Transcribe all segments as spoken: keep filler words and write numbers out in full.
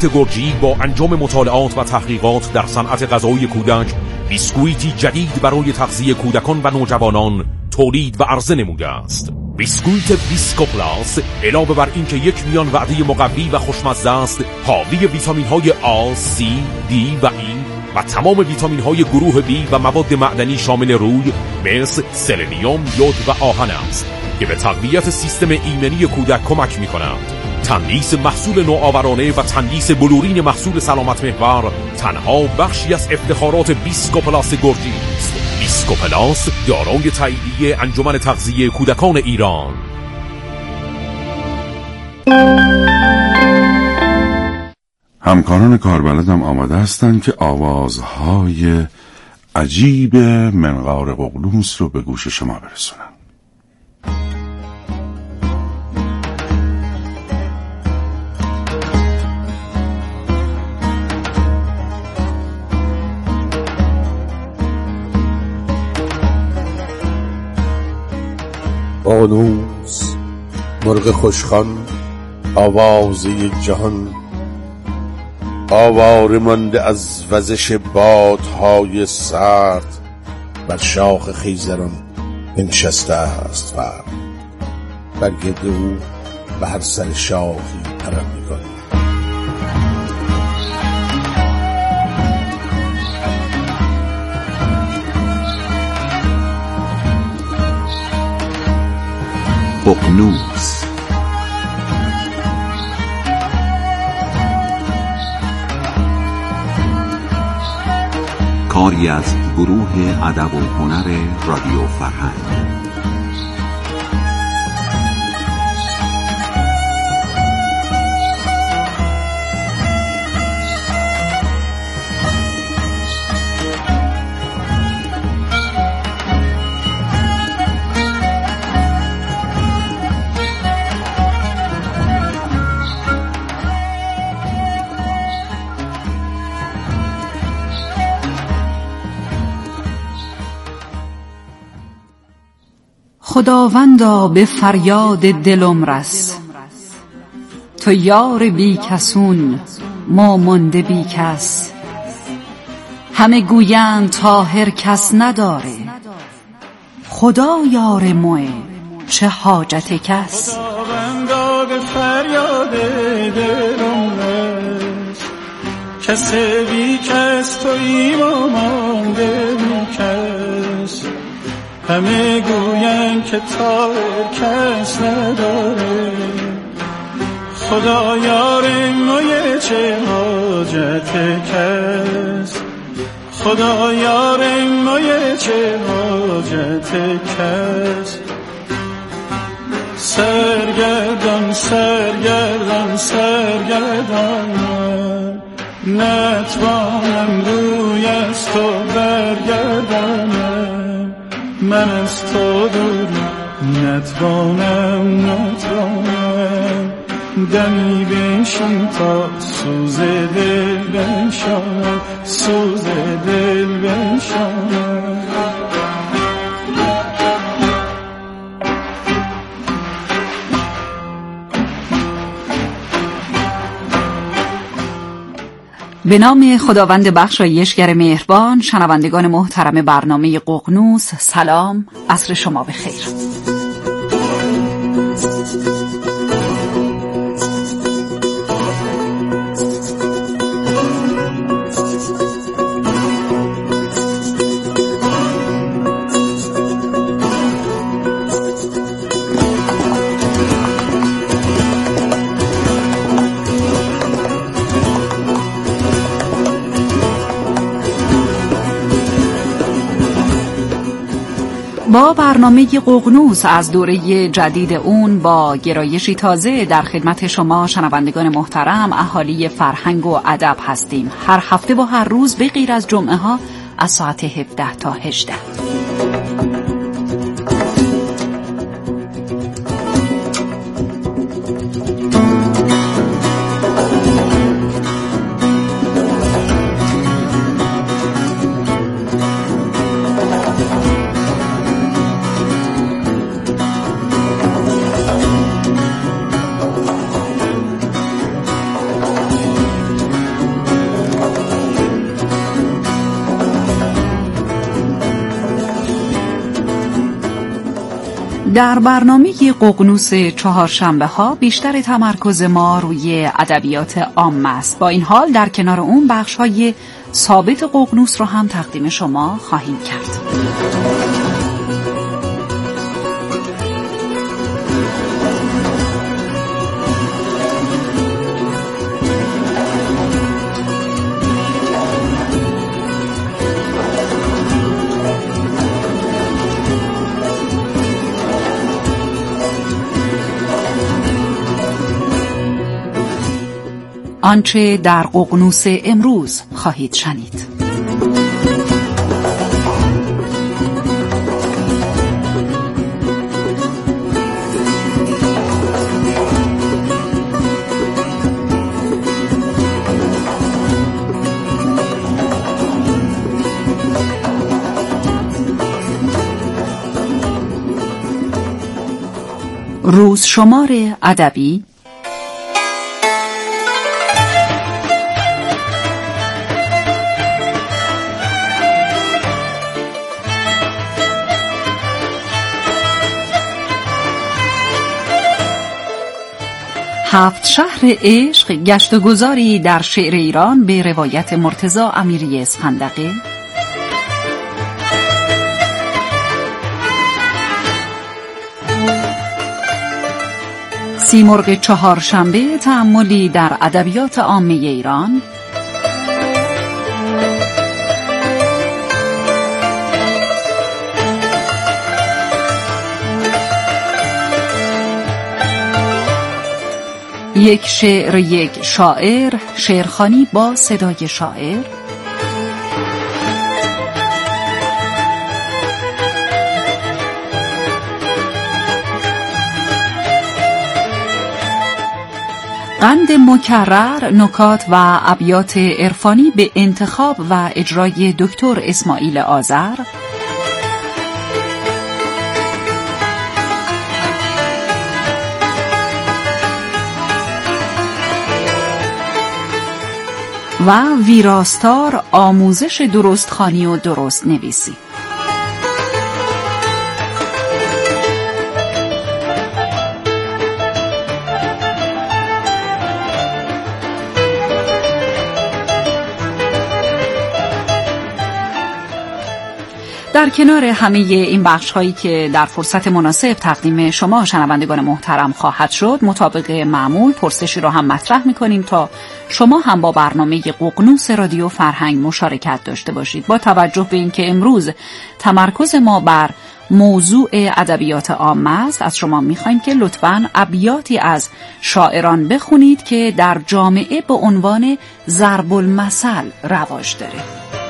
بیسکویت گرجی با انجام مطالعات و تحقیقات در صنعت غذایی کودک بیسکویتی جدید برای تغذیه کودکان و نوجوانان تولید و عرضه نموده است. بیسکویت ویسکو پلاس علاوه بر اینکه یک میان وعده مقوی و خوشمزه است، حاوی ویتامین های آ، سی، دی و ای و تمام ویتامین های گروه بی و مواد معدنی شامل روی مثل سلنیوم، یود و آهن است که به تقویت سیستم ایمنی کودک کمک می کنند. تندیس محصول نوآورانه و تندیس بلورین محصول سلامت محور تنها بخشی از افتخارات بیسکو پلاس گرجی است. بیسکو پلاس دارای تاییدیه انجمن تغذیه کودکان ایران. همکاران کاربلدم آماده هستند که آوازهای عجیب منقار ققنوس رو به گوش شما برسونن. ققنوس، مرغ خوشخوان، آوازه جهان، آواره مانده از وزش بادهای سرد، بر شاخ خیزران بنشسته است فرد، بر گرد او به هر سر شاخی پرندگان. ققنوس کاری از گروه ادب و هنر رادیو فرهنگ. خداوندا به فریاد دلم رس، تو یار بی کسون ما مانده بی کس. همه گویند طاهر کس نداره، خدا یار موه چه حاجت کس. خداوندا به فریاد دلم رس، کس بی کس تویی ما مانده بی کس. همه گویند که طاهر کس نداره، خدا یار مایه چه حاجت کس. خدا یار مایه چه حاجت کس. سرگردان سرگردان سرگردان من، نتوانم روی از تو برگردانم. من از تو دور نتوانم نتوانم. دمی بنشین تا سوز دل بنشانم، سوز دل بنشانم. به نام خداوند بخشایشگر مهربان. شنوندگان محترم برنامه ققنوس، سلام، عصر شما بخیر. با برنامه ققنوس از دوره جدید اون با گرایشی تازه در خدمت شما شنوندگان محترم اهالی فرهنگ و ادب هستیم. هر هفته و هر روز به غیر از جمعه ها از ساعت هفده تا هجده. در برنامه ققنوس چهارشنبه ها بیشتر تمرکز ما روی ادبیات عامه است. با این حال در کنار اون بخش های ثابت ققنوس رو هم تقدیم شما خواهیم کرد. آنچه در ققنوس امروز خواهید شنید. روز شمار ادبی هفت شهر عشق، گشت و گذاری در شعر ایران به روایت مرتضی امیری اسفندقی. سیمرغ چهارشنبه، تأملی در ادبیات عامه ایران. یک شعر یک شاعر، شعرخوانی با صدای شاعر. قند مکرر، نکات و ابیات عرفانی به انتخاب و اجرای دکتر اسماعیل آذر. و ویراستار، آموزش درستخوانی و درست نویسی. در کنار همه این بخش هایی که در فرصت مناسب تقدیم شما شنوندگان محترم خواهد شد، مطابق معمول پرسشی رو هم مطرح می‌کنیم تا شما هم با برنامه ققنوس رادیو فرهنگ مشارکت داشته باشید. با توجه به اینکه امروز تمرکز ما بر موضوع ادبیات عامه است، از شما می‌خوایم که لطفاً ابیاتی از شاعران بخونید که در جامعه به عنوان ضرب المثل رواج داره.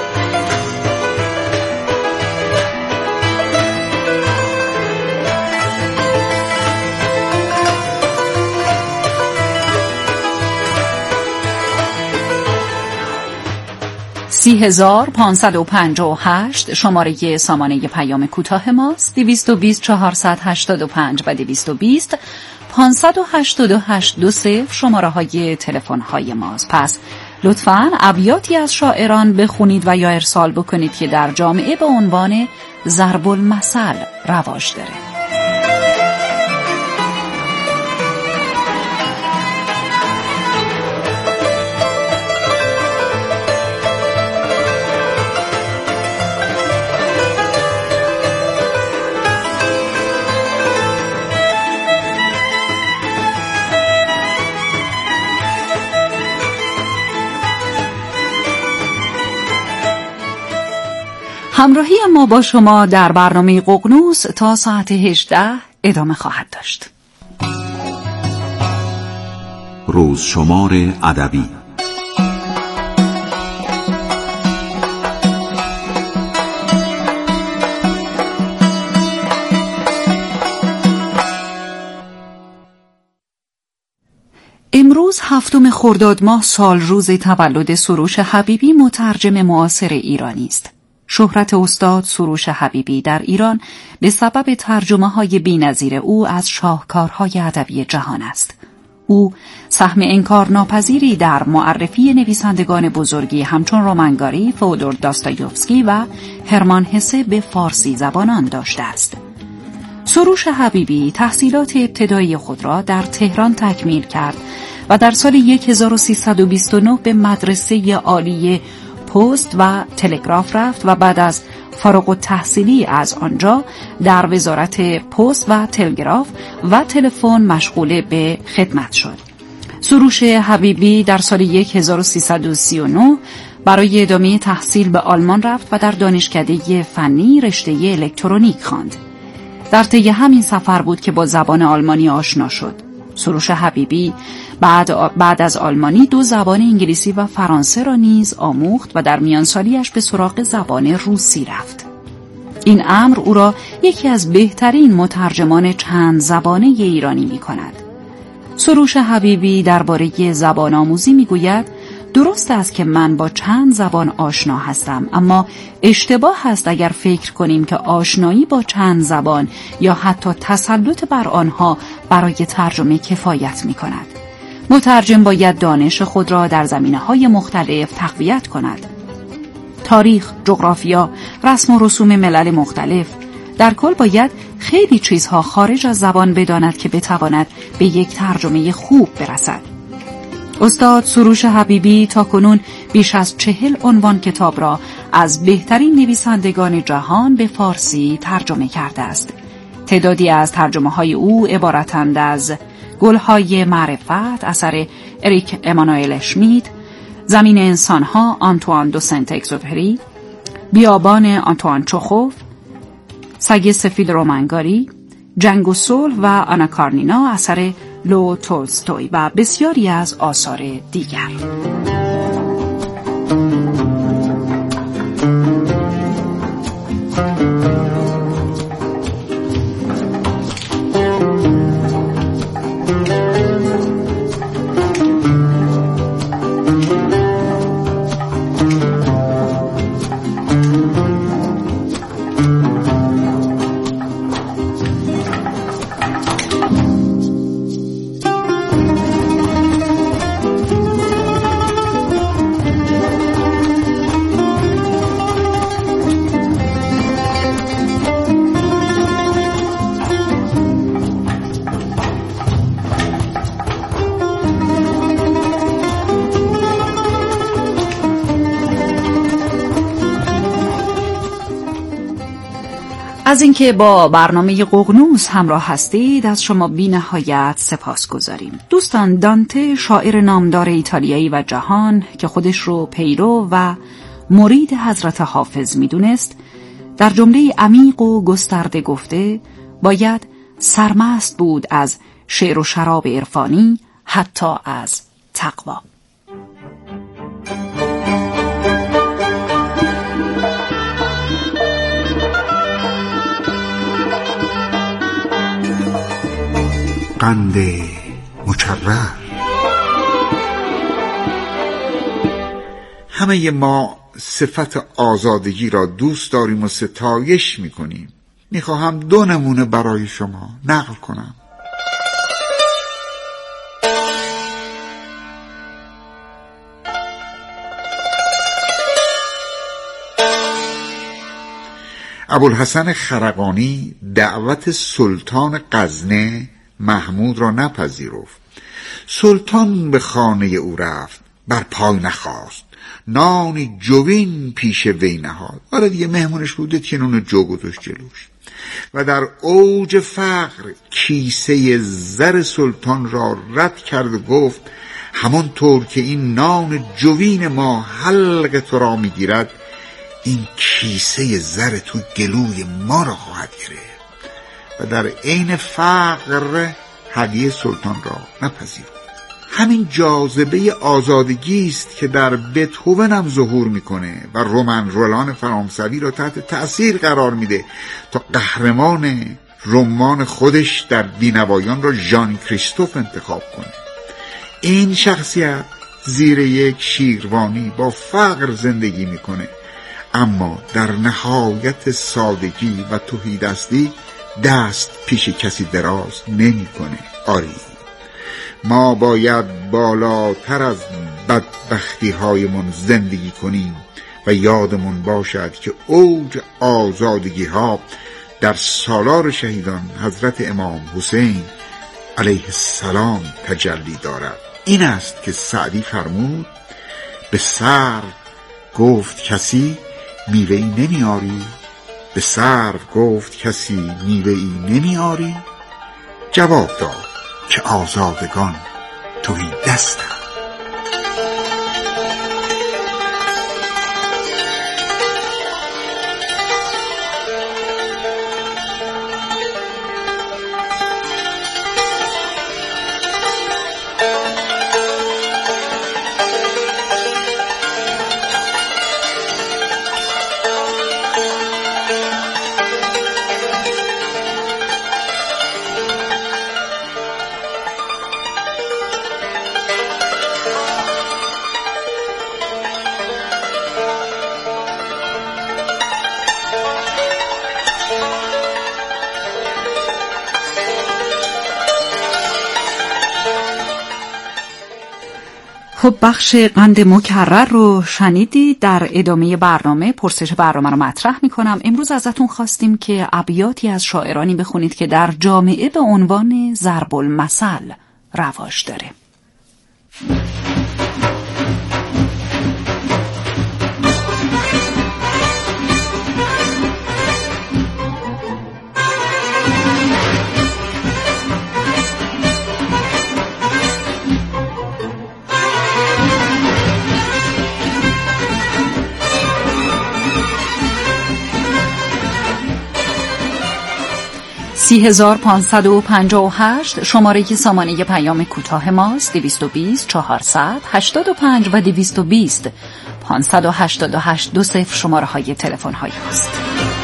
سی هزار پانصد و پنجاه و هشت شماره سامانه پیام کوتاه ماست. دویست و بیست چهارصد هشتاد و پنج و دویست و بیست پانصد و هشتاد و هشت دو صفر شماره های تلفن های ماست. پس لطفاً ابیاتی از شاعران بخونید و یا ارسال بکنید که در جامعه به عنوان ضرب المثل رواج داره. همراهی ما با شما در برنامه ققنوس تا ساعت هجده ادامه خواهد داشت. روز شمار ادبی. امروز هفتم خرداد ماه سال روز تولد سروش حبیبی، مترجم معاصر ایرانی است. شهرت استاد سروش حبیبی در ایران به سبب ترجمه‌های بی‌نظیر او از شاهکارهای ادبی جهان است. او سهم انکارناپذیری در معرفی نویسندگان بزرگی همچون رومانگاری، فئودور داستایوفسکی و هرمان هسه به فارسی زبانان داشته است. سروش حبیبی تحصیلات ابتدایی خود را در تهران تکمیل کرد و در سال هزار و سیصد و بیست و نه به مدرسه عالی پست و تلگراف رفت و بعد از فارغ التحصیلی از آنجا در وزارت پست و تلگراف و تلفن مشغول به خدمت شد. سروش حبیبی در سال هزار و سیصد و سی و نه برای ادامه تحصیل به آلمان رفت و در دانشکده فنی رشته الکترونیک خواند. در طی همین سفر بود که با زبان آلمانی آشنا شد. سروش حبیبی بعد, بعد از آلمانی دو زبان انگلیسی و فرانسه را نیز آموخت و در میان سالیش به سراغ زبان روسی رفت. این امر او را یکی از بهترین مترجمان چند زبانه ایرانی می کند. سروش حبیبی درباره زبان آموزی می گوید درست است که من با چند زبان آشنا هستم، اما اشتباه است اگر فکر کنیم که آشنایی با چند زبان یا حتی تسلط بر آنها برای ترجمه کفایت می کند. مترجم باید دانش خود را در زمینه‌های مختلف تقویت کند. تاریخ، جغرافیا، رسم و رسوم ملل مختلف، در کل باید خیلی چیزها خارج از زبان بداند که بتواند به یک ترجمه خوب برسد. استاد سروش حبیبی تاکنون بیش از چهل عنوان کتاب را از بهترین نویسندگان جهان به فارسی ترجمه کرده است. تعدادی از ترجمه‌های او عبارتند از گلهای معرفت اثر اریک امانوئل اشمیت، زمین انسانها آنتوان دو سنت اگزوپری، بیابان آنتوان چخوف، سگ سفید رومنگاری، جنگ و صلح و آنا کارنینا اثر لو تولستوی و بسیاری از آثار دیگر. از اینکه با برنامه ققنوس همراه هستید از شما بی نهایت سپاس گذاریم. دوستان، دانته شاعر نامدار ایتالیایی و جهان که خودش رو پیرو و مرید حضرت حافظ میدونست، در جمله عمیق و گسترده گفته باید سرمست بود از شعر و شراب عرفانی، حتی از تقوا. قند مکرر. همه ما صفت آزادگی را دوست داریم و ستایش میکنیم. میخواهم دو نمونه برای شما نقل کنم. ابوالحسن خرقانی دعوت سلطان غزنه محمود را نپذیرفت. سلطان به خانه او رفت، بر پای نخواست، نان جوین پیش وی نهاد. آره دیگه مهمونش بوده، تینون جو گذاشت جلوش و در اوج فقر کیسه زر سلطان را رد کرد و گفت همانطور که این نان جوین ما حلق تو را میگیرد، این کیسه زر تو گلوی ما را خواهد گرفت. و در عین فقر هدیه سلطان را نپذیرفت. همین جاذبه آزادگی است که در بتهوون هم ظهور میکنه و رومن رولان فرانسوی را تحت تأثیر قرار میده تا قهرمان رمان خودش در بینوایان را ژان کریستوف انتخاب کنه. این شخصیت زیر یک شیروانی با فقر زندگی میکنه، اما در نهایت سادگی و تهیدستی دست پیش کسی دراز نمی کنه. آری، ما باید بالاتر از بدبختی هایمون زندگی کنیم و یادمون باشد که اوج آزادگی ها در سالار شهیدان حضرت امام حسین علیه السلام تجلی دارد. این است که سعدی فرمود به سرو گفت کسی میوه ای نمیاری، به سرو گفت کسی میوه ای نمیاری، جواب داد که آزادگان توی دستم. خب بخش قند مکرر رو شنیدید. در ادامه برنامه پرسش برنامه رو مطرح میکنم. امروز ازتون خواستیم که ابیاتی از شاعرانی بخونید که در جامعه به عنوان ضرب المثل رواج داره. سی هزار پانصد و پنجاه و هشت شماره سامانه پیام کوتاه ماست. دویست و بیست چهارصد هشتاد و پنج و دویست و بیست پانصد و هشتاد و هشت دو صفر شماره های تلفن های هاست.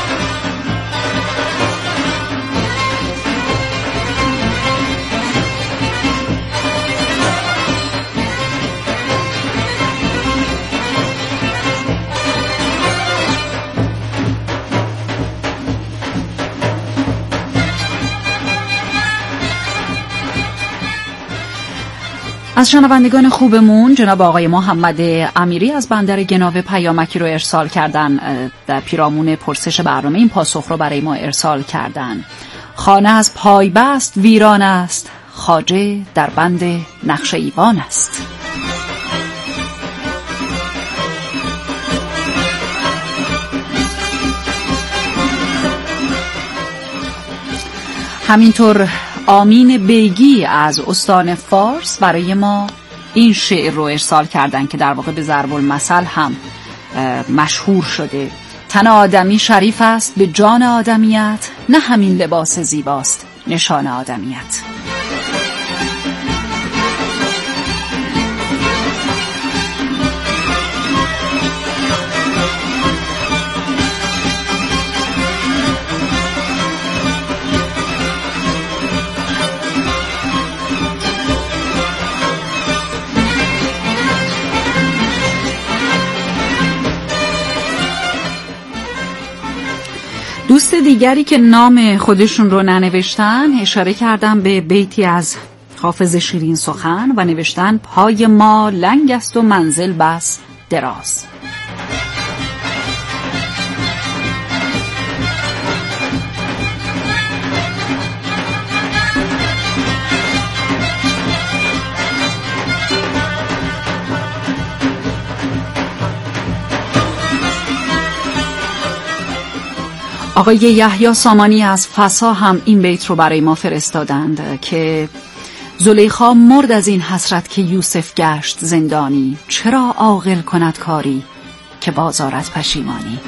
از شنوندگان خوبمون جناب آقای محمد امیری از بندر گناوه پیامکی رو ارسال کردن. در پیرامون پرسش برنامه این پاسخ رو برای ما ارسال کردن. خانه از پای بست ویران است، خواجه در بند نقش ایوان است. همینطور آمین بیگی از استان فارس برای ما این شعر رو ارسال کردن که در واقع به ضرب المثل هم مشهور شده. تن آدمی شریف است به جان آدمیت، نه همین لباس زیباست نشان آدمیت. دوست دیگری که نام خودشون رو ننوشتن اشاره کردن به بیتی از حافظ شیرین سخن و نوشتن پای ما لنگ است و منزل بس دراز. آقای یحیی سامانی از فسا هم این بیت رو برای ما فرستادند که زلیخا مرد از این حسرت که یوسف گشت زندانی، چرا عاقل کند کاری که بازارت پشیمانی.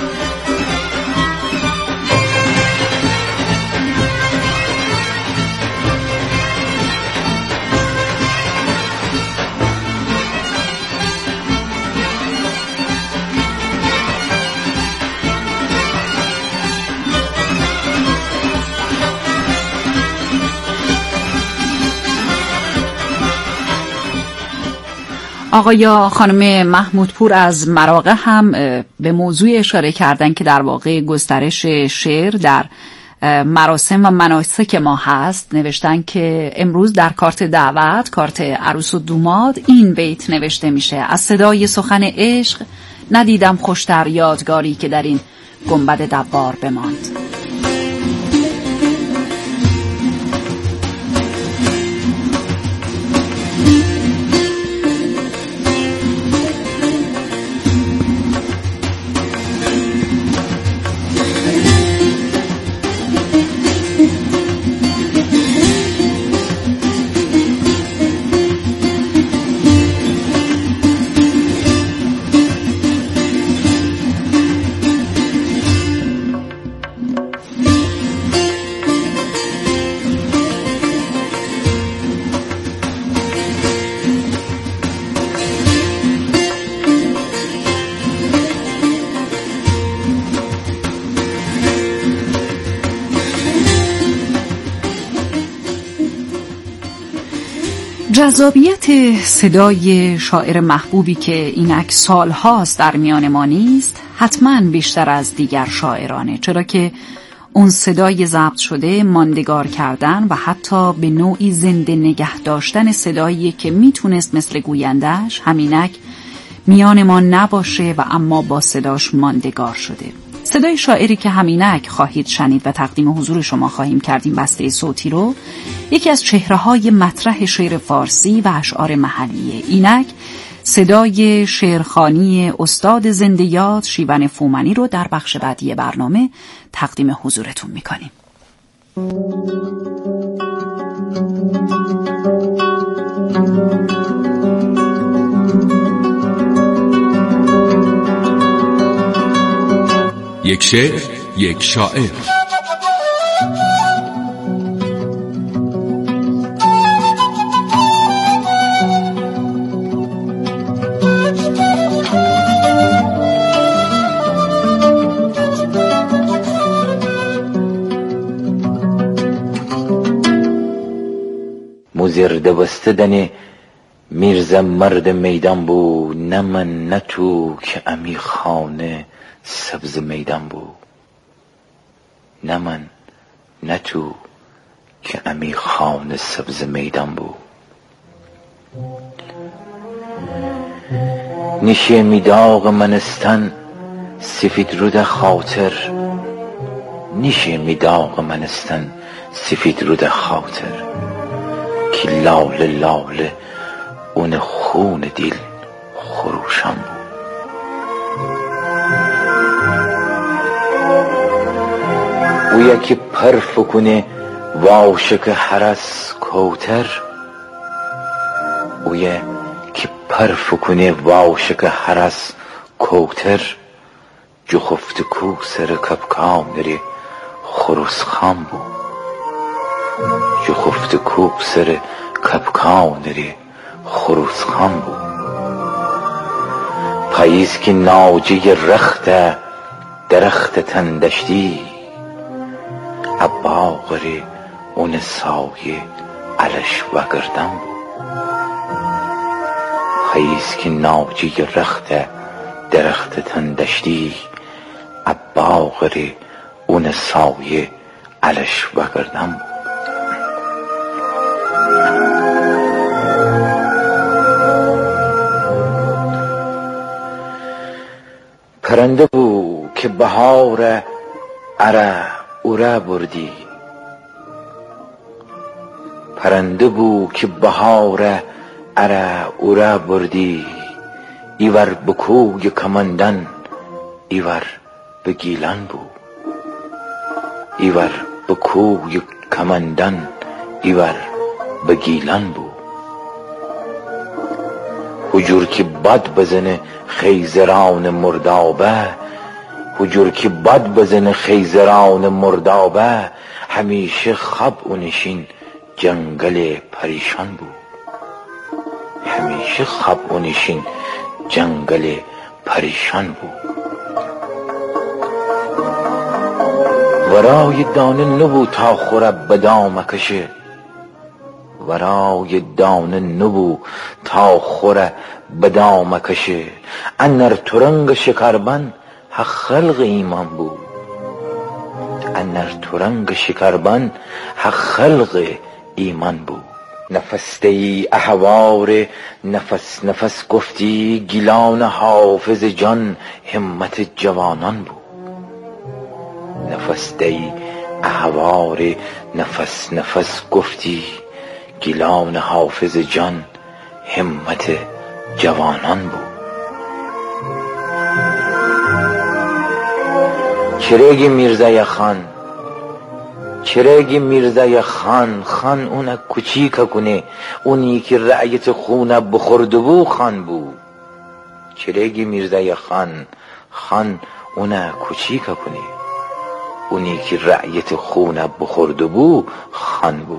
آقای خانم محمودپور از مراغه هم به موضوع اشاره کردن که در واقع گسترش شعر در مراسم و مناسک ما هست. نوشتن که امروز در کارت دعوت، کارت عروس و دوماد، این بیت نوشته میشه: از صدای سخن عشق ندیدم خوشتر یادگاری که در این گنبد دوار بماند. جذابیت صدای شاعر محبوبی که اینک سالهاست در میان ما نیست حتما بیشتر از دیگر شاعرانه، چرا که اون صدای ضبط شده ماندگار کردن و حتی به نوعی زنده نگه داشتن صدایی که میتونست مثل گوینده‌اش همینک میان ما نباشه و اما با صداش ماندگار شده. صدای شاعری که همینک خواهید شنید و تقدیم حضور شما خواهیم کردیم بسته صوتی رو، یکی از چهره‌های مطرح شعر فارسی و اشعار محلیه. اینک صدای شعرخوانی استاد زنده یاد شیون فومنی رو در بخش بعدی برنامه تقدیم حضورتون میکنیم. یک شعر، یک شاعر. مزرده بستدن میرزا مرد میدان بو، نه من نه تو که امی خانه سبز میدان بو، نه من نه تو که امی خانه سبز میدان بو. نیشه میداغ منستان سفید رود خاطر، نیشه میداغ منستان سفید رود خاطر، که لاله لاله اون خون دل خروشم بود. او یکی پر فکنه واشک حرس کوتر، او یکی پر فکنه واشک حرس کوتر، جو خفت کو سر کپکام داری خروس خام بود، جو خفت کو سر کپکام داری خروس خام بود. پاییز که ناجه رخت درخت تندشتی، عباقری اون سایه علش وگردم بود. پاییز که ناجه رخت درخت تندشتی، عباقری اون سایه علش وگردم بود. پرنده بو که بهار اره اوره بردی، پرنده بو که بهار اره اوره بردی، ایور بکوی کمندن ایور به گیلان بو، ایور بکوی کمندن ایور به گیلان بو. حجور که بد بزنه خیزران مردابه، حجور که بد بزنه خیزران مردابه، همیشه خب اونشین جنگل پریشان بود، همیشه خب اونشین جنگل پریشان بود. ورای دانه نبو تا خوره بدام کشه، ورای دانه نبو تا خوره بدام کشه، انر ترنگ شکربن حق خلق ایمان بود، انر ترنگ شکربن حق خلق ایمان بود. نفسته ای احوار نفس نفس گفتی، گیلان حافظ جان همت جوانان بود. نفسته ای احوار نفس نفس گفتی، گیلان حافظ جان همت جوانان بود. چرگی میرزای خان، چرگی میرزای خان، خان اون کوچیک کنه، اونی که رعیت خونه بخورده بو خان بو. چرگی میرزای خان، خان اون کوچیک کنه، اونی که رعیت خونه بخورده بو خان بو.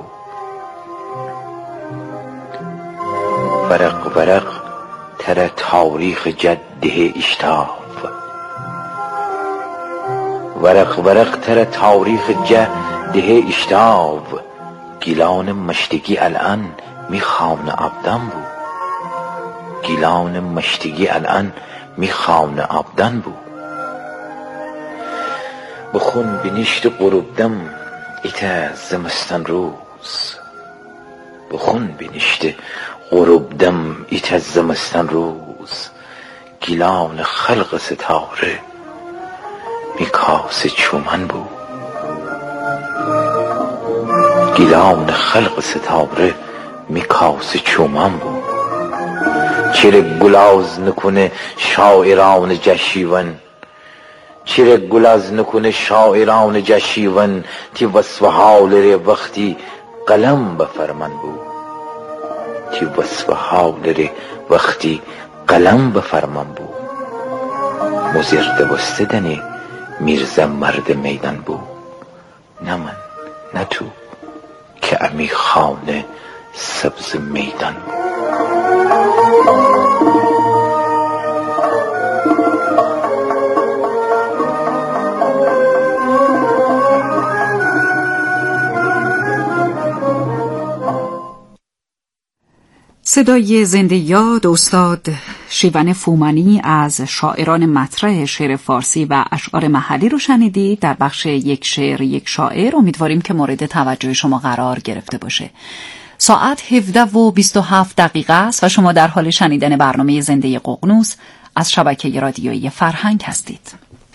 ورق ورق تر تاریخ جده اشتاف، ورق ورق تر تاریخ جده اشتاف، گیلان مشتگی الان میخوان عبدن بود، گیلان مشتگی الان میخوان عبدن بود. بخون بنشت قربدم ایت زمستان روز، بخون بنشت قربدم ایت زمستان روز، گیلان خلق ستاره میکاس چومن بود، گیلان خلق ستاره میکاس چومن بود. چرا گلاز نکنه شاعران جشیون، چرا گلاز نکنه شاعران جشیون، تی وصف حال ره وقتی قلم بفرمن بود، تی وصف حال ره وقتی قلم بفرمن بود. مزرده بستدنی میرزا مرد میدان بود، نه من نه تو که امی خانه سبز میدان بود. صدای زنده یاد استاد شیون فومانی از شاعران مطرح شعر فارسی و اشعار محلی رو شنیدید در بخش یک شعر یک شاعر. امیدواریم که مورد توجه شما قرار گرفته باشه. ساعت هفده و بیست و هفت دقیقه است و شما در حال شنیدن برنامه زنده ققنوس از شبکه رادیویی فرهنگ هستید.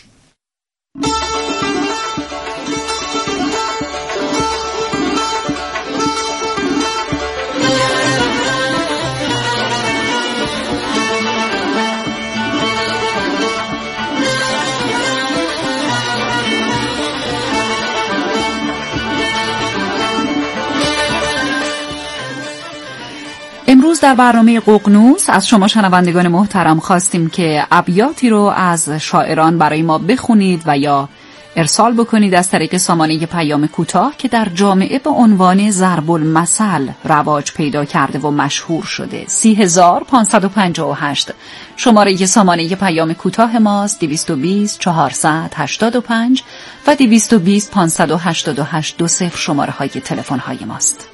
امروز در برنامه ققنوس از شما شنوندگان محترم خواستیم که ابیاتی رو از شاعران برای ما بخونید و یا ارسال بکنید از طریق سامانه پیام کوتاه که در جامعه به عنوان ضرب المثل رواج پیدا کرده و مشهور شده. سی هزار پانصد و پنجاه و هشت شماره سامانه پیام کوتاه ماست. دویست و بیست چهارصد هشتاد و پنج و دویست و بیست پانصد و هشتاد و هشت دو صفر شماره های تلفن های ماست.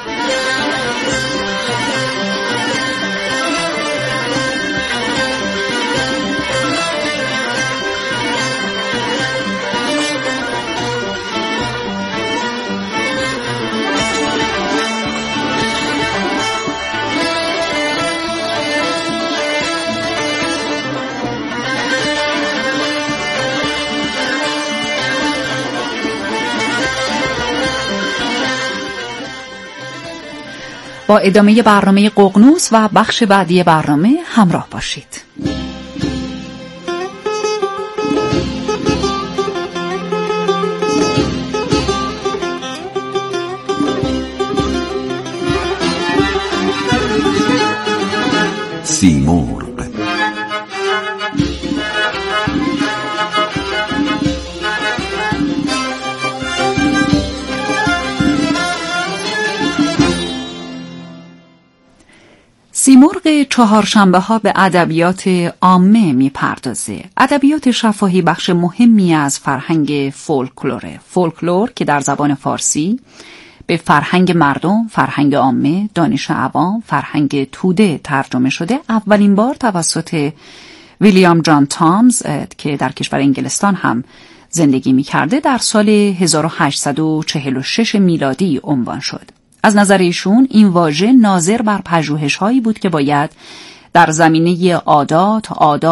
با ادامه برنامه ققنوس و بخش بعدی برنامه همراه باشید. سیمرغ. سیمرغ چهارشنبه ها به ادبیات عامه میپردازه. ادبیات شفاهی بخش مهمی از فرهنگ فولکلوره. فولکلور که در زبان فارسی به فرهنگ مردم، فرهنگ عامه، دانش عوام، فرهنگ توده ترجمه شده. اولین بار توسط ویلیام جان تامز که در کشور انگلستان هم زندگی میکرده در سال هزار و هشتصد و چهل و شش میلادی عنوان شد. از نظر ایشون این واژه ناظر بر پژوهش‌هایی بود که باید در زمینه عادات، آداب